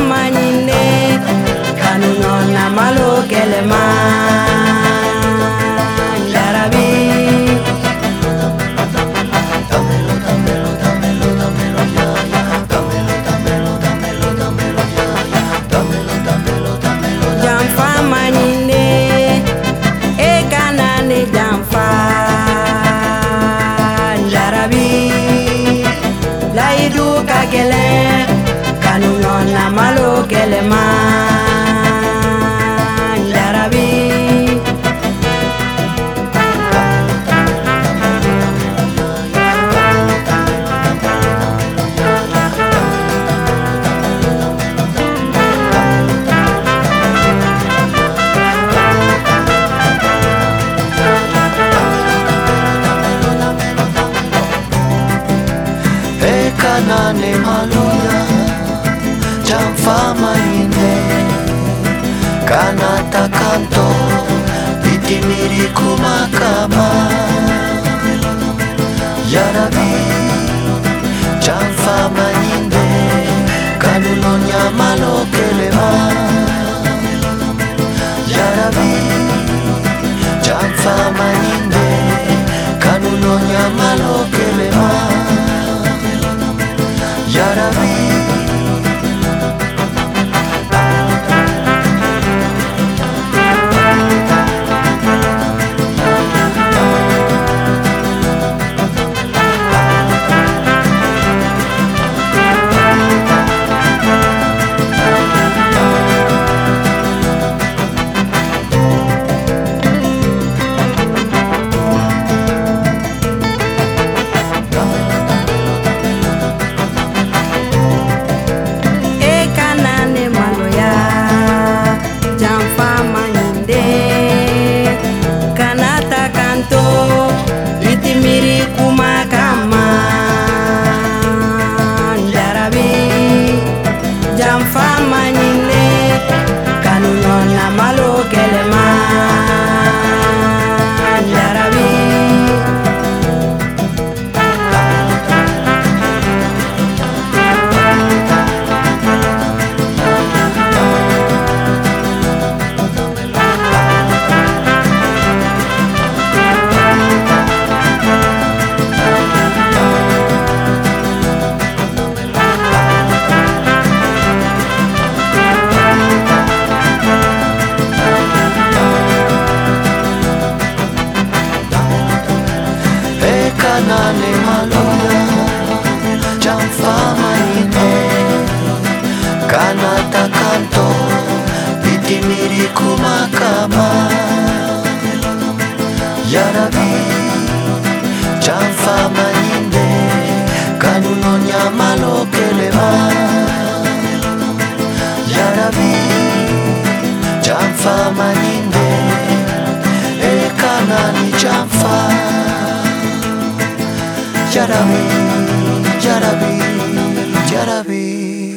manyine kanuno na malo kelema Jarabi Jamfa manyine e kanane jamfa Jarabi Laidu kagele kanuno na malo kelema Jarabi Kanane maluya jamfa manyine kanata kanto bitimiri kumakama Jarabi jamfa manyine kanunonya malo kelema Jarabi jamfa manyine kanunonya malo kelema Jarabi Kanane maluya jamfa manyine kanata kanto bitimiri kumakama Jarabi jamfa manyine kanunonya malo kelema Jarabi jamfa manyine e kanani jamfa Jarabi, Jarabi, Jarabi